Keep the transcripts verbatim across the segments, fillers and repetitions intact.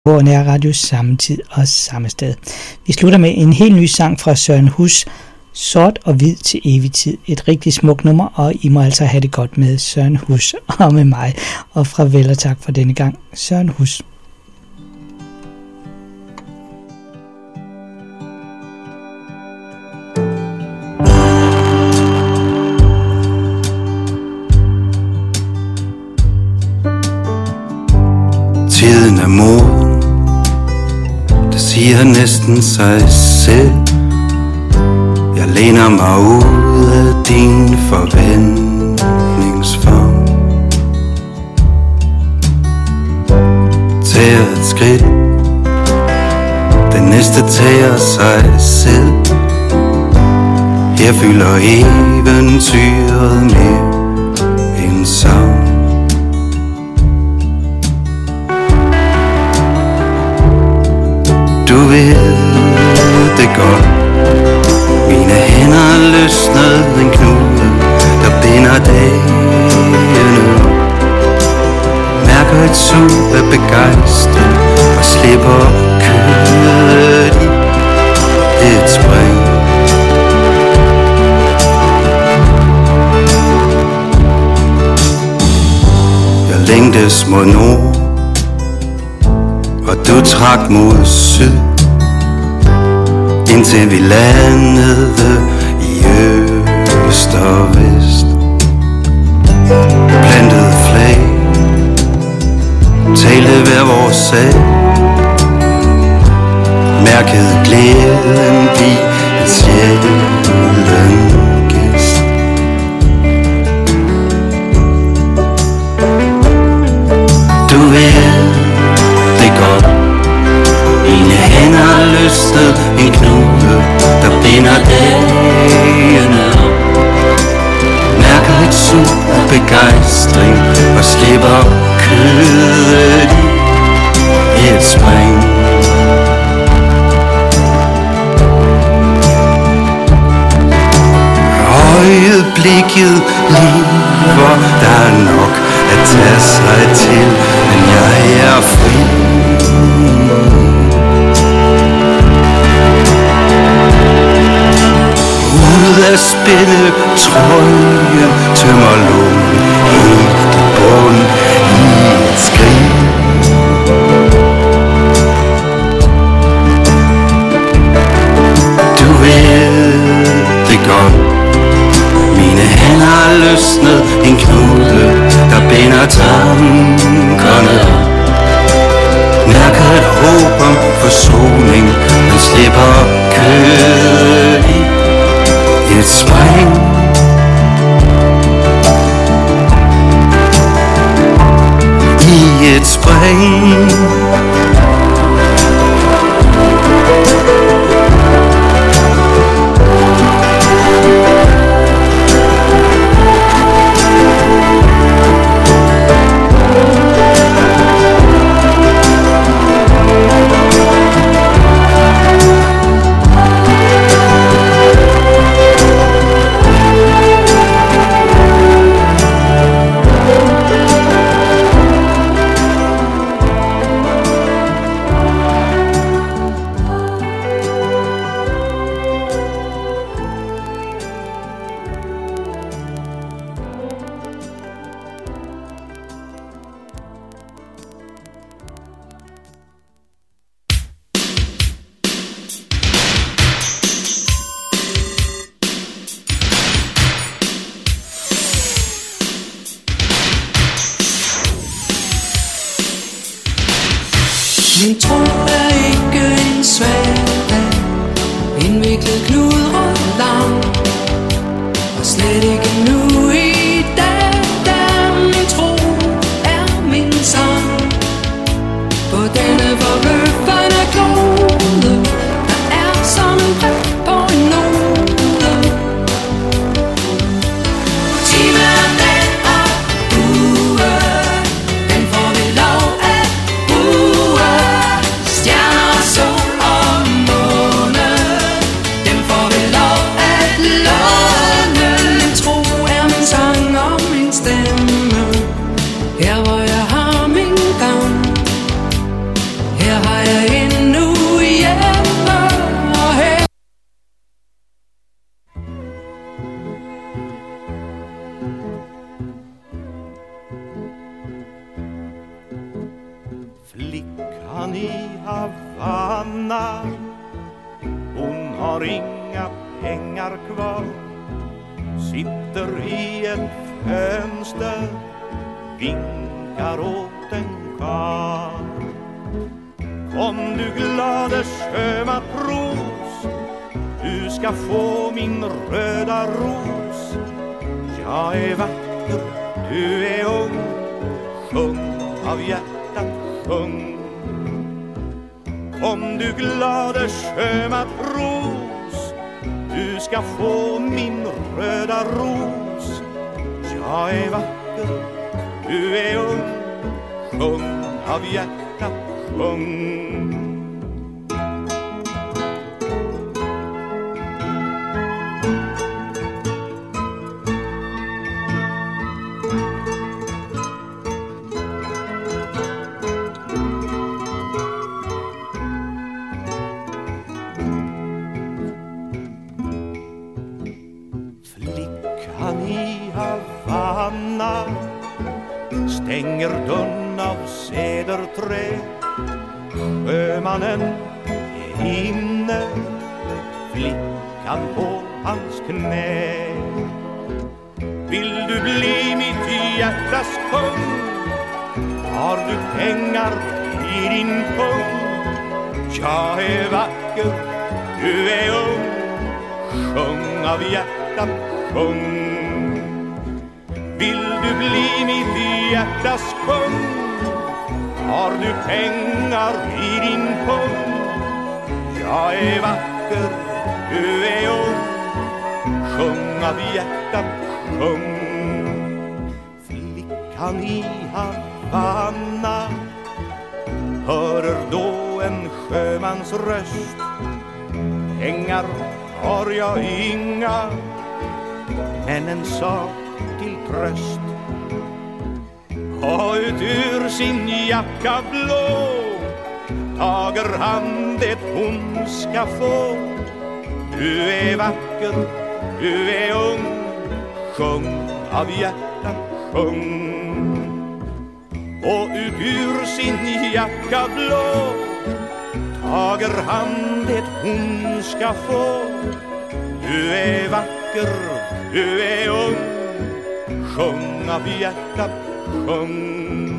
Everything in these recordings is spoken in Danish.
på Nær Radio samme tid og samme sted. Vi slutter med en helt ny sang fra Søren Hus, Sort og hvid til evig tid. Et rigtig smukt nummer, og I må altså have det godt med Søren Hus og med mig. Og farvel og tak for denne gang, Søren Hus. Tiden er moden, det siger næsten sig selv. Jeg læner mig ud af din forventningsform. Tager et skridt, det næste tager sig selv. Her fylder eventyret mere en savn. Du ved det godt. Mine hænder løsnede en knude, der binder dagene. Mærker et sug af begejstring og slipper kødet i et spring. Jeg længtes mod nord, og du trak mod syd, indtil vi landede i øst og vest. Plantede flag, talte hver vores sag, mærkede glæden blive en sjælden gæst. Du ved det godt. Mine hænder løsnede en knude, der binder dagene op. Mærker et sug af begejstring og slipper kødet i et spring. Øjeblikket lever, der er nok at tage sig til, men jeg er fri. Ud af spænde trøje, tømmer lågen helt i bund i et skrig. Du ved det godt. Mine hænder løsnede en knude, der binder tankerne op. Mærker et håb om forsoning, men slipper kødet i et spring. I et spring. Min tro er ikke en sværdag, indviklet knudret lang, og slet ikke nu i dag, da min tro er min sang. På denne forbløffende klode, der er som en prik på en node. Time er dag og uge, den får vi lov at bruge. Stjerner, sol og måne, dem får vi lov at låne. Min tro er min sang og min stemme, her hvor jeg har min gang, her har jag endnu hjemme og her. Flickan i Havanna, hon har inga pengar kvar, sitter i ett fönster, vinkar åt en karl. Kom du glade sjömatros, du ska få min röda ros. Jag är vacker, du är ung, sjung av hjärtat, sjung. Kom du glade sjömatros, du ska få min röda ros. Jag är vacker, du är ung, sjung av hjärtat, sjung. Flickan i Havanna stänger dörren av cederträ. Sjömannen är inne, flickan på hans knä. Vill du bli mitt hjärtas kung? Har du pengar i din pung? Jag är vacker, du är ung, sjung av hjärtat, sjung. Vill du bli mitt hjärtas kung? Har du pengar i din pung? Jag är vacker, du är ung, sjung av hjärtat, sjung. Flickan i Havanna hörer då en sjömans röst. Pengar har jag inga, men en sak till tröst. Och ut ur sin jacka blå tager han det hon ska få. Du är vacker, du är ung, sjung av hjärtat, sjung. Och ut ur sin jacka blå tager han det hon ska få. Du är vacker, du är ung, sjung av hjärtat, sjung.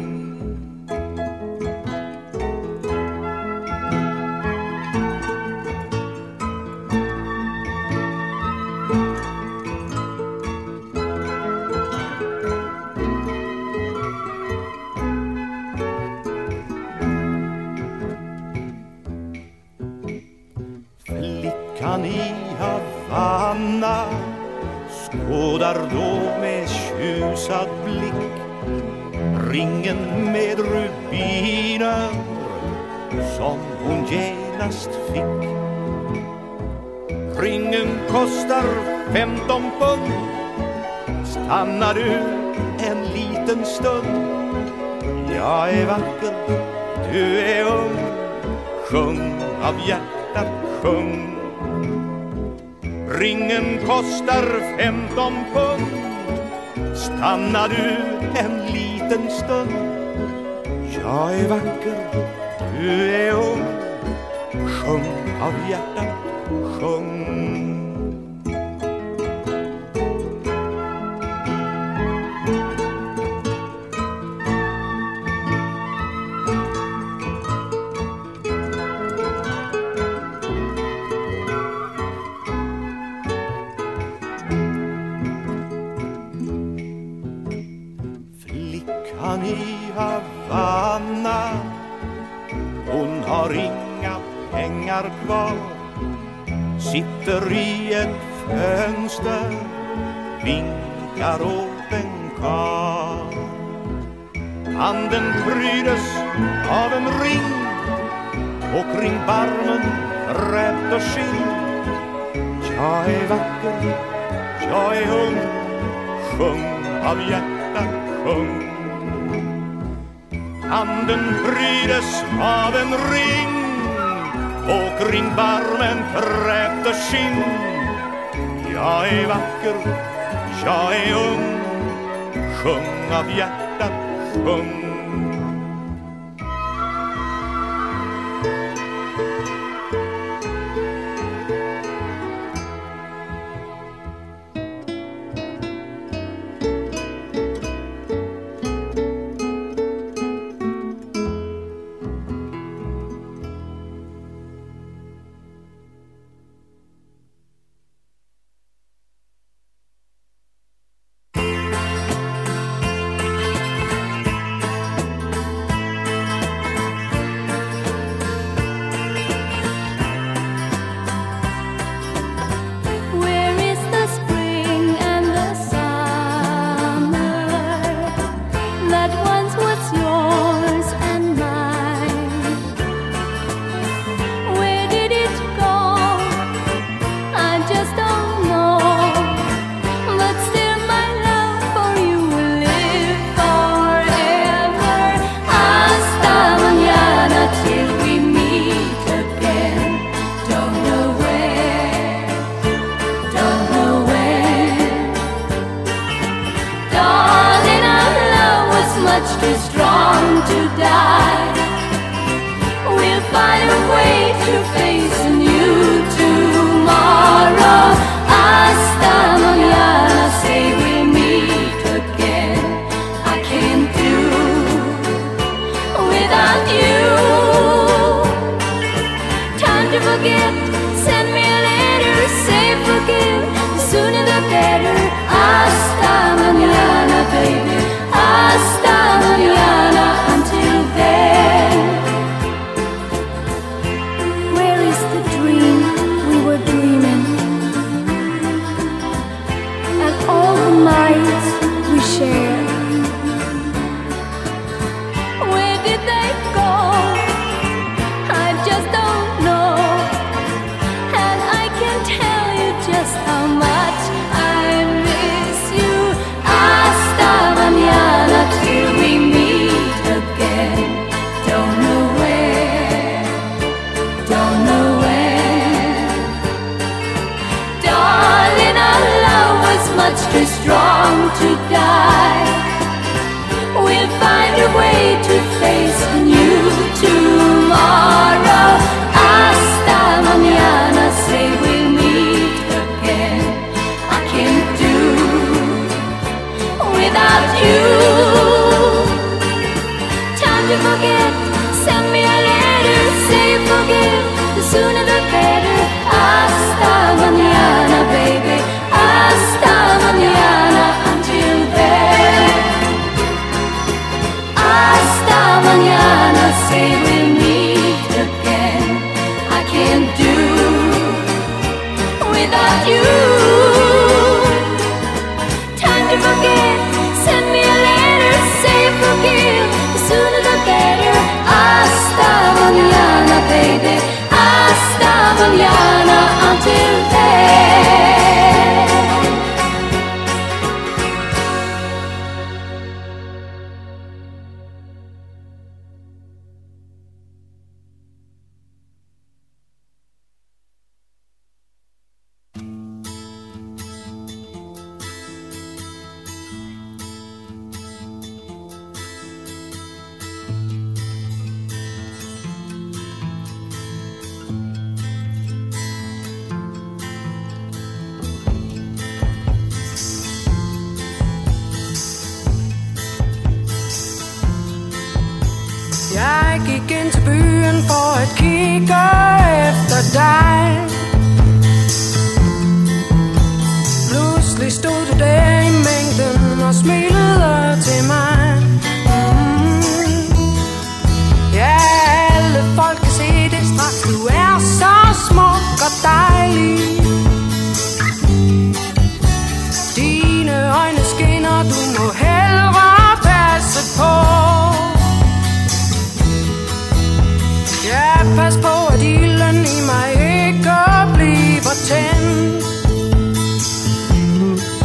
Flickan i Havanna skådar då med tjusad blick ringen med rubiner som hon genast fick. Ringen kostar femton pund. Stannar du en liten stund? Jag är vacker, du är ung, sjung av hjärtat, sjung. Ringen kostar femton pund. Stannar du en liten stund? Jag är vacker, du är ung, sjung av hjärtat, sjung. Flickan i Havanna, hon har inga pengar kvar, sitter i ett fönster, vinkar åt en karl. Handen prydes av en ring och kring barmen rät och skinn. Jag är vacker, jag är ung, sjung av hjärtat, sjung. anden prydes av en ring och kring barmen kräkte skinn. Jag är vacker, jag är ung, sjung av hjärtat, sjung.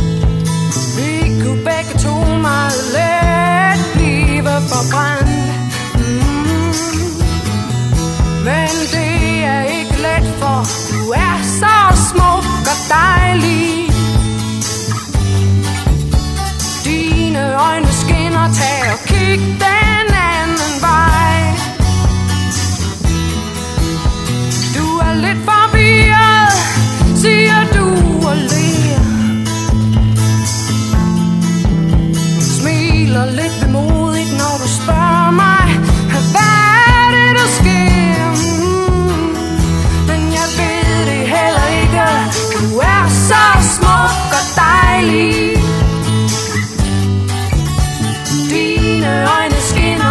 Vi kunne begge to meget let blive forbrændt. Men det er ikke let, for du er så smuk og dejlig. Dine øjne skinner, tag og kig den anden vej. Du er lidt forvirret, siger du og ler. Smiler lidt vemodigt, når du spørger mig, hvad er det, der sker? Mm. Men jeg ved det heller ikke, du er så smuk og dejlig. Dine øjne skinner,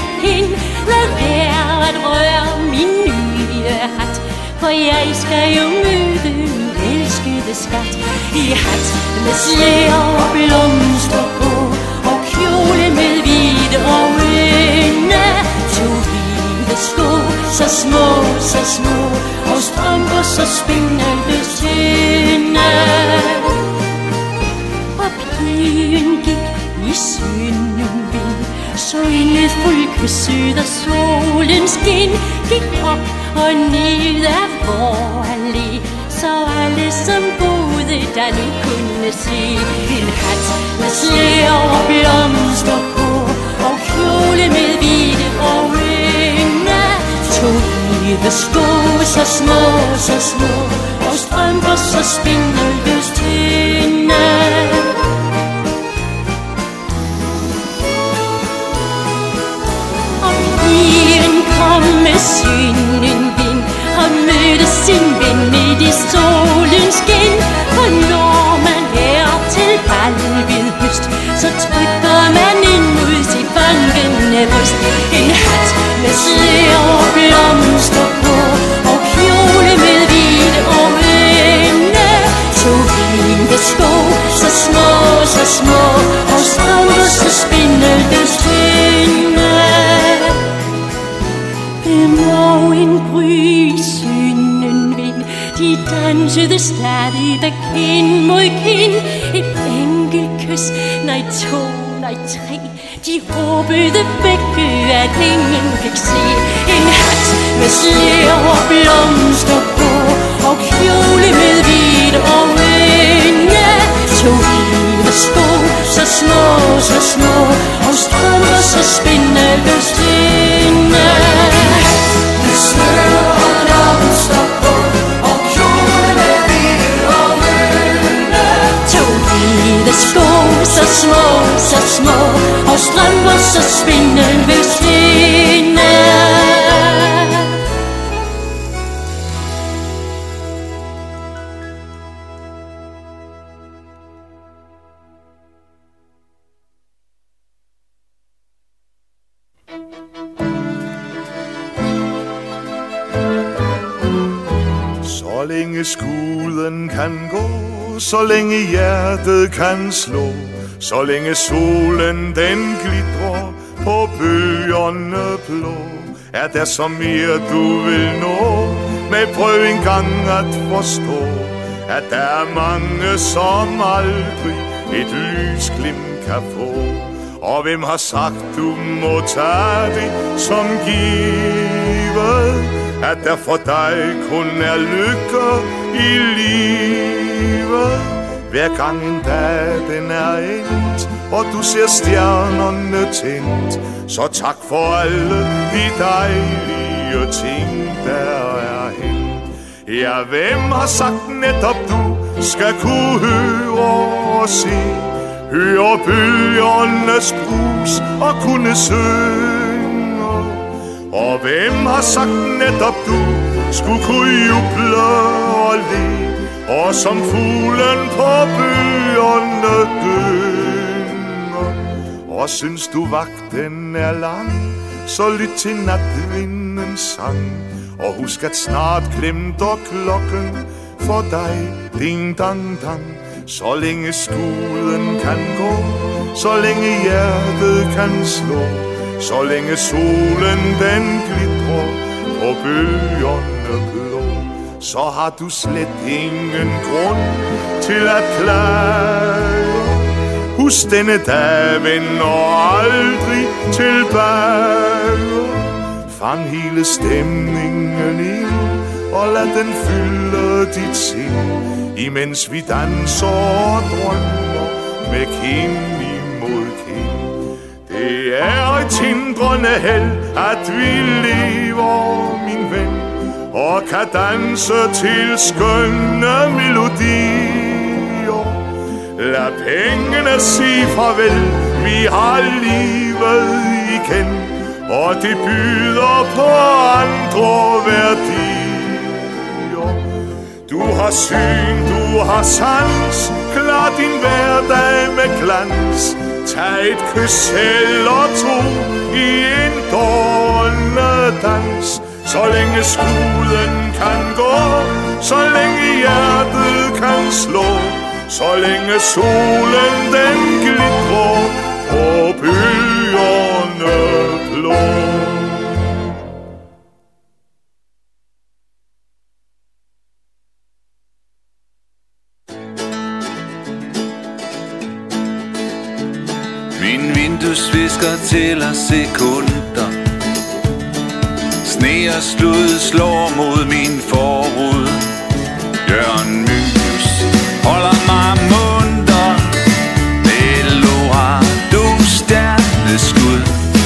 pind. Lad være at røre min nye hat, for jeg skal jo møde min elskede skat. I hat med slæer og blomster på, og kjole med hvide øjne. To hvide sko, så små, så små, og strømper så spindende tynde. Og pigen gik i søndenvind, så inde fulkesød af solens skin. Gik op og ned af vor allé, så alle som boede der nu kunne se. En hat med slæer og blomster på, og kjole med hvide øjne. To hvide sko, så små, så små, og strømper så spindeløst tynde. Og pigen kom med søndenvind og mødte sin ven midt i solens skin. For når man er til bal ved høst, så trykker man ind mod sit fangende bryst. En hat med slæer og blomster på, og kjole med hvide øjne. To hvide sko, så små, så små, og strømper så spindeløst tynde. Og en gry søndenvind, de dansede stadigvæk kind mod kind. Et enkelt kys, nej to, nej tre, de håbede begge, at ingen fik se. En hat med slæer og blomster på, og kjole med hvide øjne. To hvide sko, så små, så små, og strømper så spindeløst tynde. Slæer og blomster på, og kjole med hvide øjne. To hvide sko, så små, så små, og strømper så spindeløst tynde. Så længe skuden kan gå, så længe hjertet kan slå, så længe solen den glitrer på bøgerne blå, er der så mere du vil nå, med prøv en gang at forstå, at der er mange som aldrig et lysglimt kan få. Og hvem har sagt du må tage det som givet, at der for dig kun er lykke i livet. Hver gang en dag den er endt, og du ser stjernerne tændt, så tak for alle de dejlige ting, der er hent. Ja, hvem har sagt netop du skal kunne høre og se, høre bølgernes brus og kunne synge? Og hvem har sagt netop du skulle kunne juble og le, og som fuglen på bøgerne gynger? Og synes du vagten er lang, så lyt til natvindens sang, og husk at snart glemter klokken for dig ding dang dang. Så længe skuden kan gå, så længe hjertet kan slå, så længe solen den glitrer på bølgerne blå, så har du slet ingen grund til at klage. Husk denne dag vender aldrig tilbage. Fang hele stemningen ind, og lad den fylde dit sind, imens vi danser og drømmer med kind imod kind. Det er et tindrende held, at vi lever, min ven, og kan danse til skønne melodier. Lad pengene sige farvel, vi har livet igen, og det byder på andre værdier. Du har syn, du har sans, klar din hverdag med glans. Tag et kys eller to, i en dans. Så længe skuden kan gå, så længe hjertet kan slå, så længe solen den glitrer på byerne blå. Min vinduesvisker tæller sekunder. Sne og slud slår mod min forrude. Jørgen Mylius holder mig munter. Eldorado stjerneskud.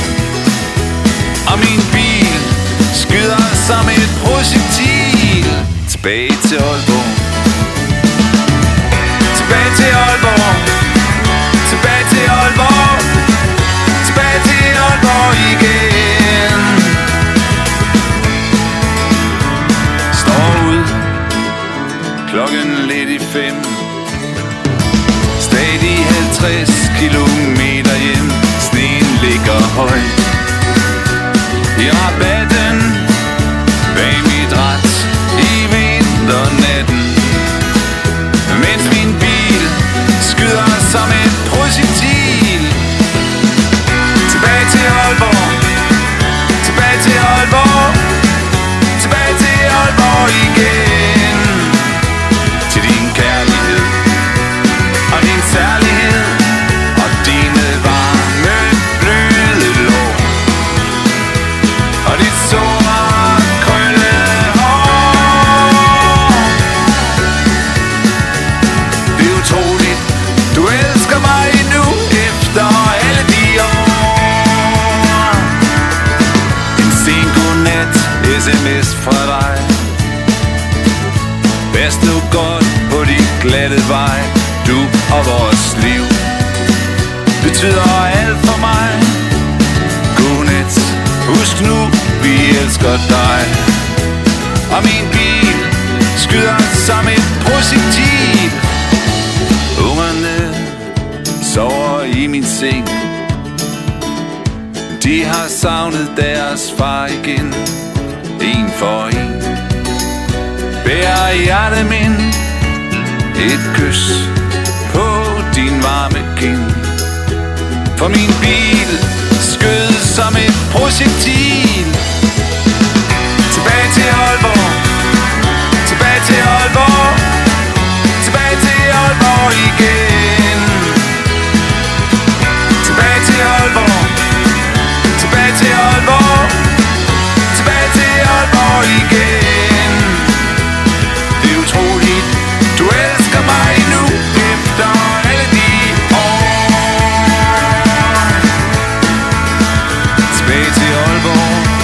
Og min bil skyder som et projektil. Tilbage til Aalborg. Tilbage til Aalborg. Tilbage til Aalborg. Tilbage til Aalborg igen. Står ud klokken lidt i fem. Stadig halvtreds kilometer hjem. Sneen ligger højt i rabatten bag mit rat i vinternatten. Mens min bil skyder som et projektil. Tilbage til Aalborg. Tilbage til Aalborg. Tilbage til Aalborg igen. Til din kærlighed og din særlighed og dine varme bløde lår og dit sorte krøllede hår. Det er utroligt, du elsker mig nu efter alle de år. En sen godnat sms fra dig. Pas nu godt på de glatte vej. Du og vores liv betyder alt for mig. Godnat, husk nu, vi elsker dig. Og min bil skyder som et projektil. Ungerne sover i min seng. De har savnet deres far igen. En for en bærer hjertet min et kys på din varme kind. For min bil skød som et projektil. Tilbage til Aalborg. Tilbage til Aalborg. Tilbage til Aalborg igen. Tilbage til Aalborg. Tilbage til Aalborg. Tilbage til Aalborg igen. Det er utroligt, du elsker mig nu efter alle de år. Tilbage til Aalborg.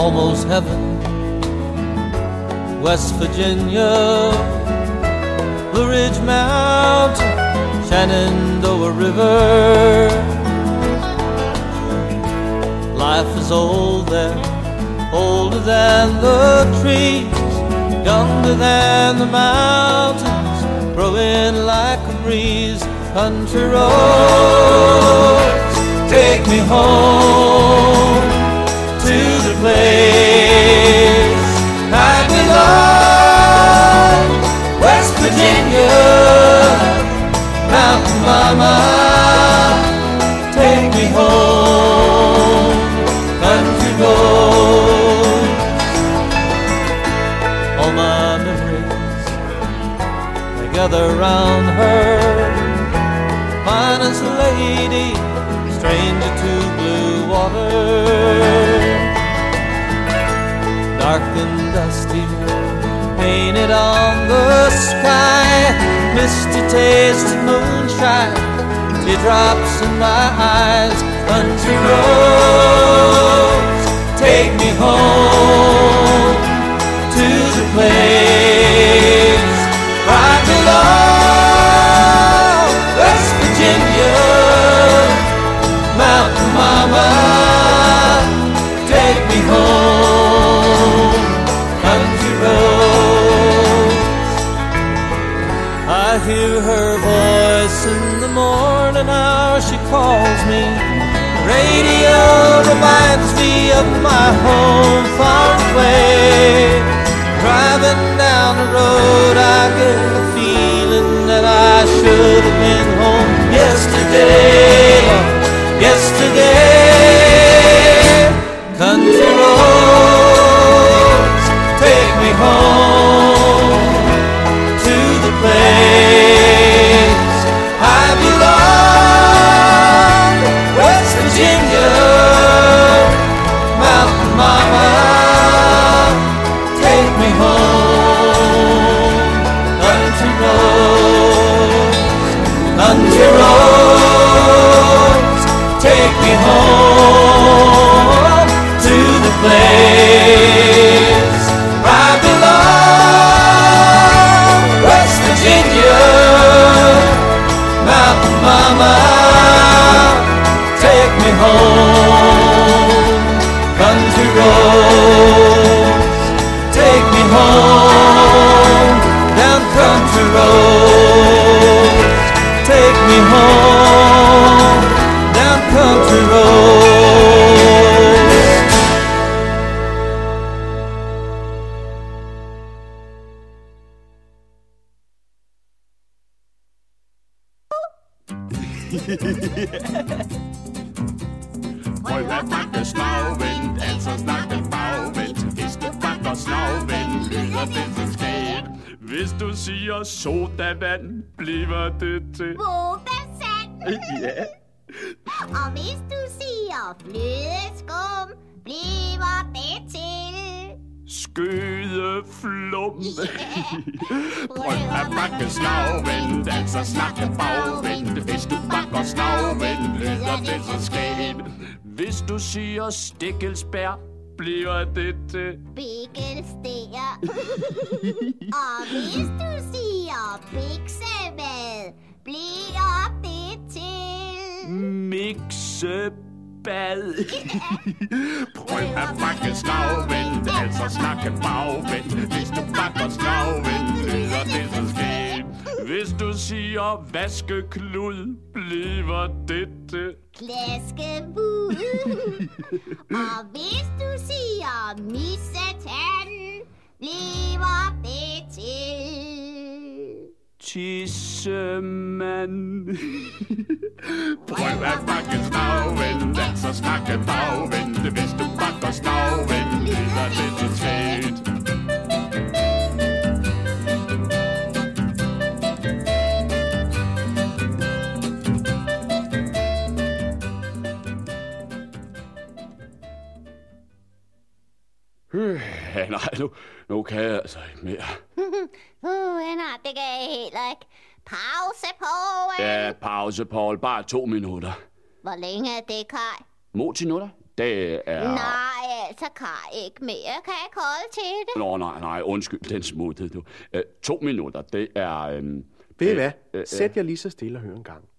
almost heaven. West Virginia, Blue Ridge Mountain, Shenandoah River. Life is old there, older than the trees, younger than the mountains, growing like a breeze. Country roads, take me home to the place I belong. West Virginia, Mountain Mama, take me home. Country roads, all my memories, they gather round her. Finest lady, stranger to blue water. Dark and dusty, painted on the sky. Misty taste of moonshine, teardrops in my eyes. Country roads, take me home to the place I belong. West Virginia, Mountain Mama, take me home. Country roads, I hear her voice in the morning hour. She calls me. Radio reminds me of my home far away. Driving down the road, I get a feeling that I should have been home yesterday, yesterday. Country roads, take me home to the place I belong. West Virginia, Mountain Mama, take me home. Country roads, country roads, take me home to the place I belong. West Virginia, Mountain Mama, take me home. Country roads, take me home. Down country roads, take me home. Down country roads. Prøv at bakke snavvendt, altså snakke bagvendt. Hvis du bakker snavvendt, lyder det så skægt. Hvis du siger sodavand, bliver det til Vodasand. ja. Og hvis du siger flødeskum, bliver det til skødeflum. Prøv at bakke snavvendt, altså snakke bagvendt. Hvis du bakker snavvendt, lyder det så skægt. Hvis du siger stikkelsbær, bliver det til bikkelstær. Og hvis du siger biksemad, bliver det til miksebad. Prøv at bakke snavvendt, altså snakke bagvendt. Hvis du bakker snavvendt, lyder det så skægt. Hvis du siger vaskeklud, bliver det til klaskebud. Og hvis du siger missetand, bliver det til tissemand. Prøv at bakke snavvendt, altså snakke bagvendt. Hvis du bakker snavvendt, lyder det så skægt. Ja, nej, nu, nu kan jeg altså ikke mere. Uh, nej, det kan jeg heller ikke. Pause, Paul. Ja, pause, Paul. Bare to minutter. Hvor længe er det, Kai? Motinutter? Det er... Nej, altså, Kar, ikke mere kan jeg kolde til det. Nå, nej, nej, undskyld den smuthed, du. Øh, to minutter, det er... Øh, Ved I hvad? Øh, Sæt jer lige så stille og hør en gang.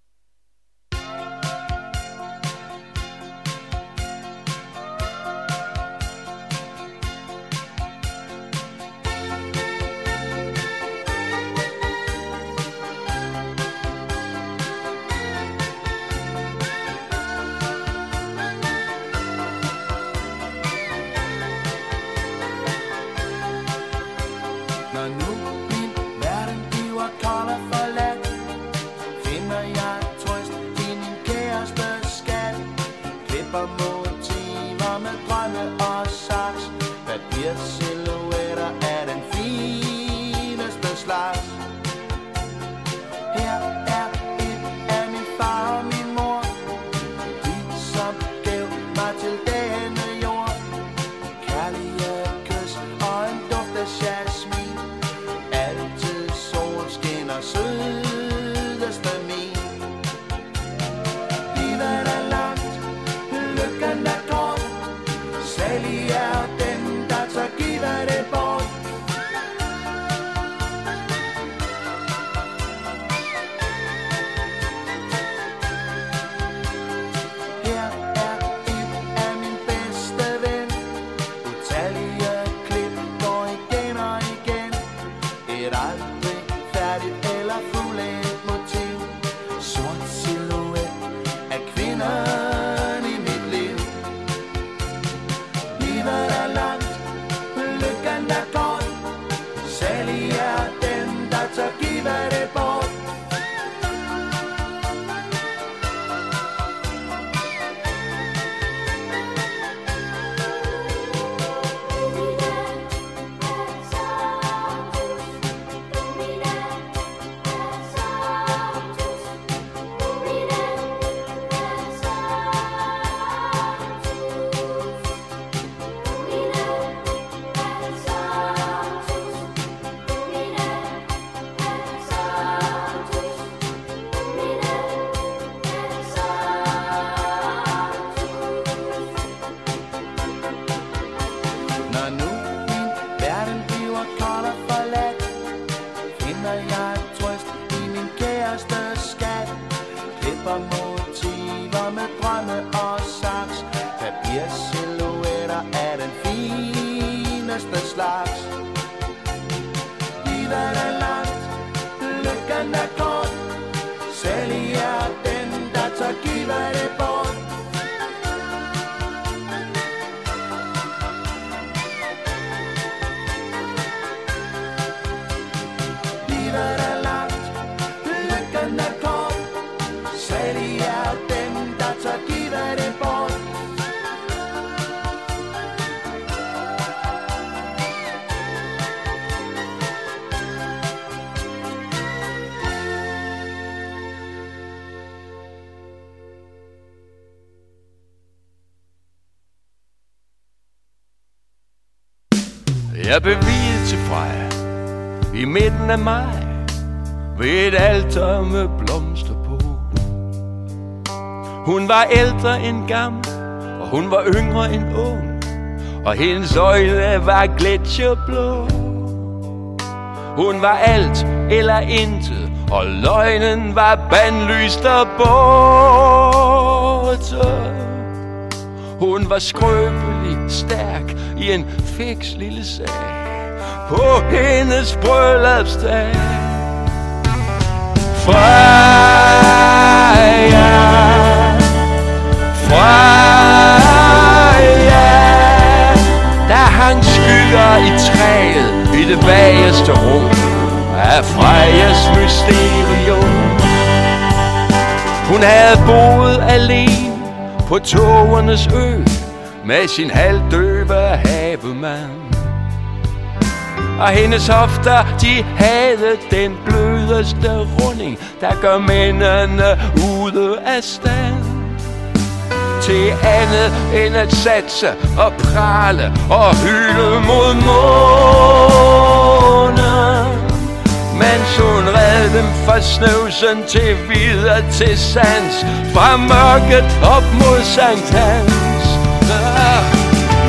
Jeg blev viet til Freja i midten af maj ved et alter med blomster på. Hun var ældre end gammel, og hun var yngre end ung, og hendes øjne var gletsjerblå. Hun var alt eller intet, og løgnen var bandlyst og borte. Hun var skrøbelig stærk i en fiks lille sag på hendes bryllupsdag. Freja, Freja, der hang skygger i træet i det bagerste rum af Frejas mysterium. Hun havde boet alene på tågernes ø med sin halvdøve havemand. Og hendes hofter, de havde den blødeste runding, der gør mændene ude af stand til andet end at satse og prale og hyle mod månen. Mens hun red dem fra snøvsen til videre til sands, fra mørket op mod Sankt Hans.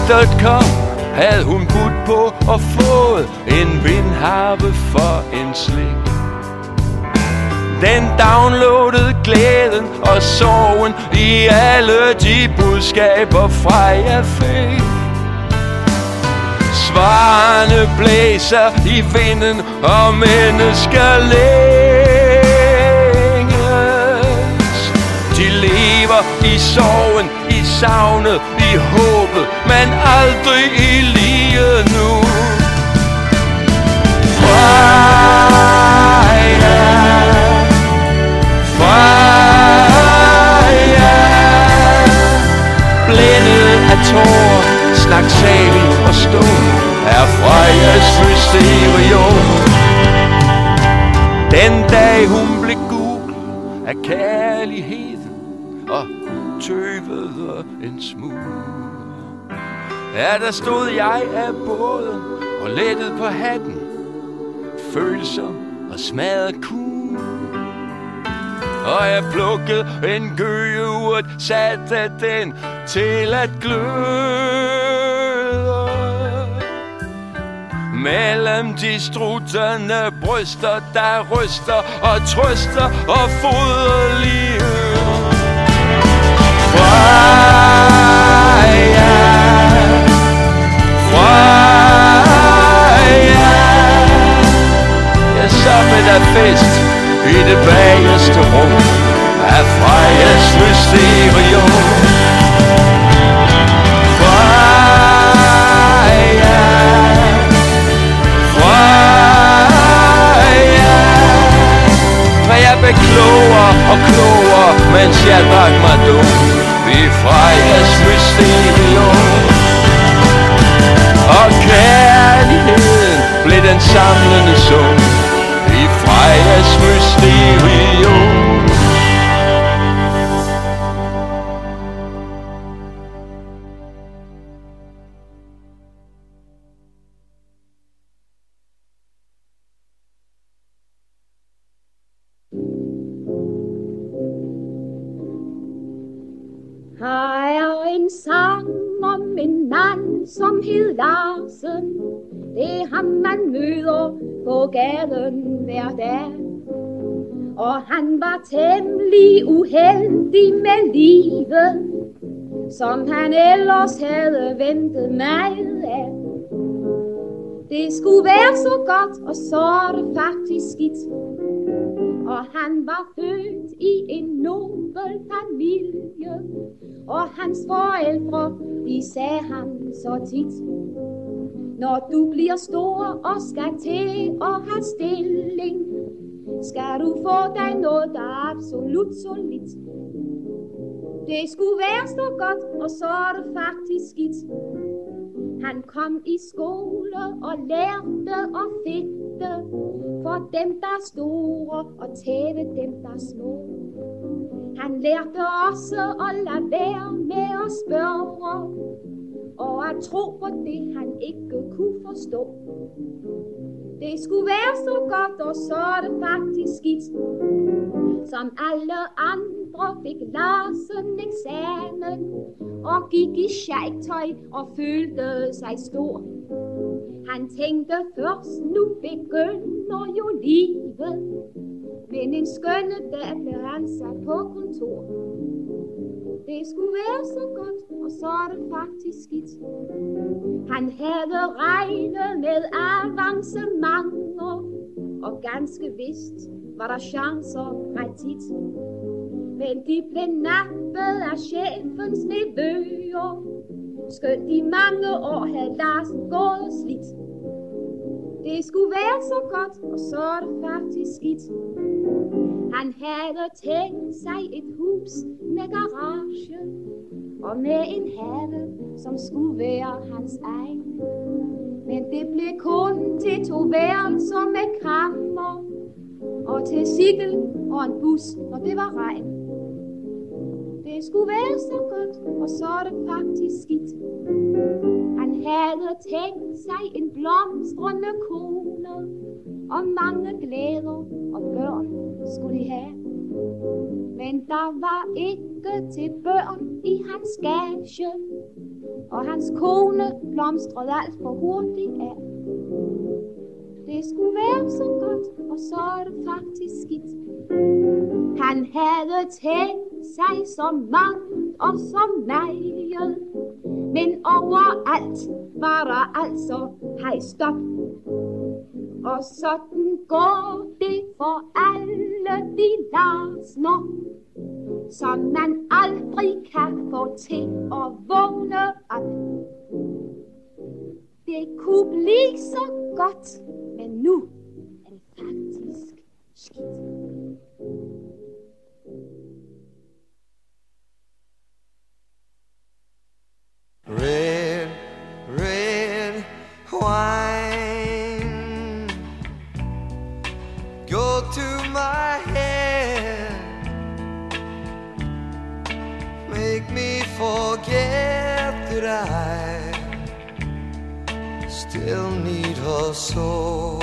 teateret kom, havde hun budt på og fået en vindharpe for en slik. Den downloadede glæden og sorgen i alle de budskaber fra jeg fik. Svarene blæser i vinden, og mennesker længes. De lever i sorgen, i savnet, i håbet, men aldrig i livet nu. Freja, Freja, blændet af tårer, snaksalig og stum, er Frejas mysterium. Den dag hun blev googlet af kærligheden og tøvede en smule, ja, der stod jeg af båden og lettede på hatten, følsom og smadret cool. Og jeg plukkede en gøgeurt, satte den til at gløde. Mellem de struttende bryster, der ryster og trøster og fodrer livet. Freja, Freja, jeg så med der fest i det bagerste rum af Frejas mysterium. Freja, Freja, for jeg blev klogere og klogere, mens jeg drak mig dum i Frejas mysterium. Og kærligheden blev den samlende sum i Frejas mysterium. Her er en sang om en mand, som hed Larsen. Det er ham, man møder på gaden hver dag. Og han var temmelig uheldig med livet, som han ellers havde ventet meget af. Det skulle være så godt, og så er det faktisk skidt. Og han var født i en nobel familie, og hans forældre, de sagde ham så tit: når du bliver stor og skal til at have stilling, skal du få dig noget, der er absolut solidt. Det skulle være så godt, og så er det faktisk skidt. Han kom i skole og lærte at fedte for dem, der er store, og tæve dem, der er små. Han lærte også at lade være med at spørge, og at tro på det, han ikke kunne forstå. Det skulle være så godt, og så er det faktisk skidt. Som alle andre fik Larsen eksamen og gik i sjejktøj og følte sig stor. Han tænkte først, nu begynder jo livet, men en skønne dag blev han sat på kontor. Det skulle være så godt, og så er det faktisk skidt. Han havde regnet med avancementer, og ganske vist var der chancer ret tit. Men de blev nappet af chefens nevøer, skønt i mange år havde Larsen gået og slidt. Det skulle være så godt, og så er det faktisk skidt. Han havde tænkt sig et hus med garage, og med en have, som skulle være hans egen. Men det blev kun til to værelser med kammer, og til cykel og en bus, når det var regn. Det skulle være så godt, og så er det faktisk skidt. Han havde tænkt sig en blomstrende kone, og mange glæder og børn skulle de have. Men der var ikke til børn i hans gage, og hans kone blomstrede alt for hurtigt af. Det skulle være så godt, og så er det faktisk skidt. Han havde tænkt sig så mangt og så meget, men overalt var der altså hej stop. Og sådan går det for alle de Larsner, som man aldrig kan få til at vågne op. Det kunne blive så godt, men nu er det faktisk skidt. Red, red wine, go to my head, make me forget that I still need her so.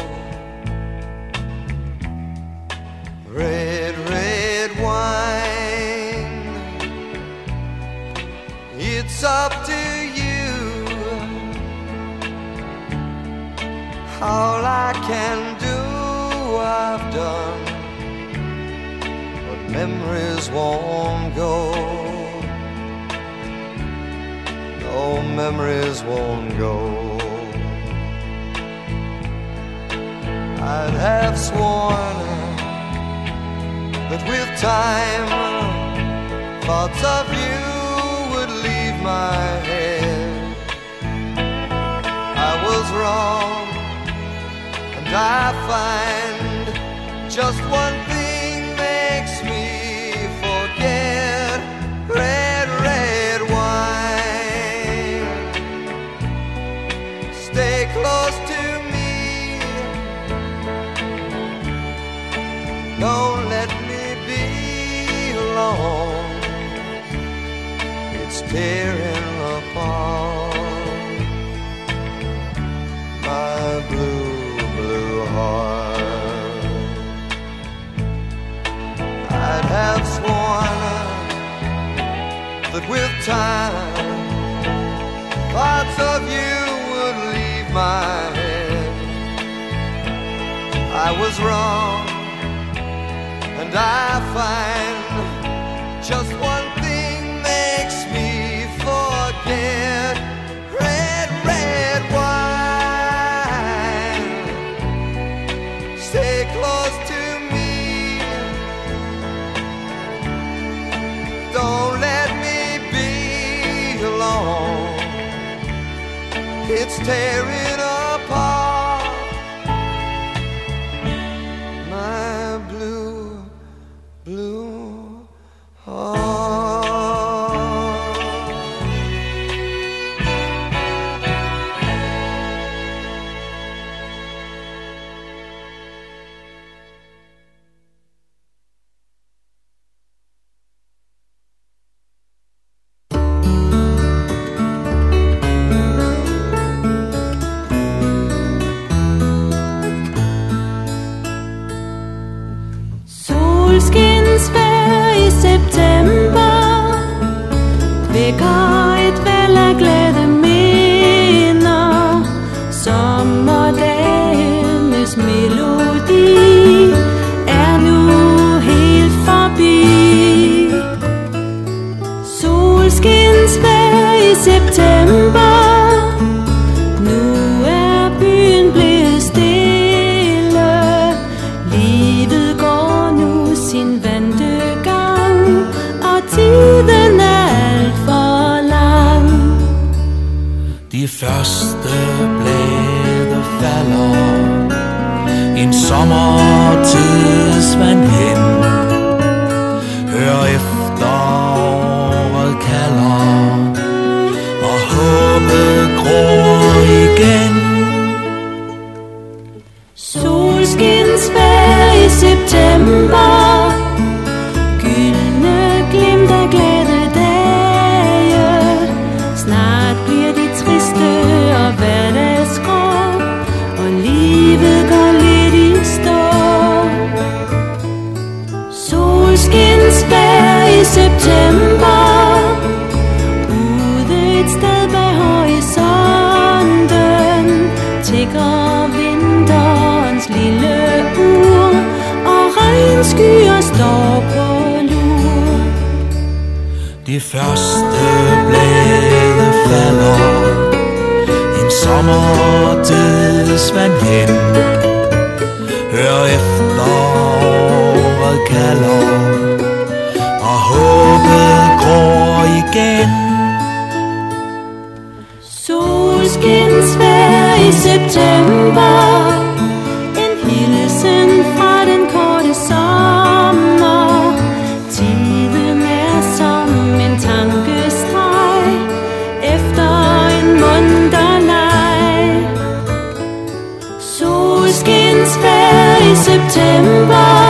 Red, red wine, it's up to you. All I can do, I've done, but memories won't go. No, memories won't go. I'd have sworn that with time thoughts of you would leave my head. I was wrong, and I find just one thing makes me forget. Red, red wine, stay close to me. Don't let me be alone. It's tearing apart my blue, blue heart. I'd have sworn that with time thoughts of you would leave my head. I was wrong, and I find just one thing makes me forget. Red, red wine, stay close to me. Don't let me be alone. It's tearing apart my blue, blue heart. Solskinsvejr i september vækker et væld af glade minder. Sommerdagenes melodi er nu helt forbi. Solskinsvejr i september, nu er byen blevet stille. Livet går nu sin vante gang, og tiden er alt for lang. De første blade falder, en sommertidsvand hen. Hør efter, året kalder, og håbet gror igen. Solskinsvejr i september, gyldne glimt af glade dage. Snart bliver de triste og hverdagsgrå, og livet går lidt i stå. de første blade falder, en sommerdødsvand hen. Hør efter, året kalder, og håbet gror igen. Solskinsvejr i september, en hilsen fra den korte sommer. Tiden er som en tankestreg efter en munter leg. Solskinsvejr i september,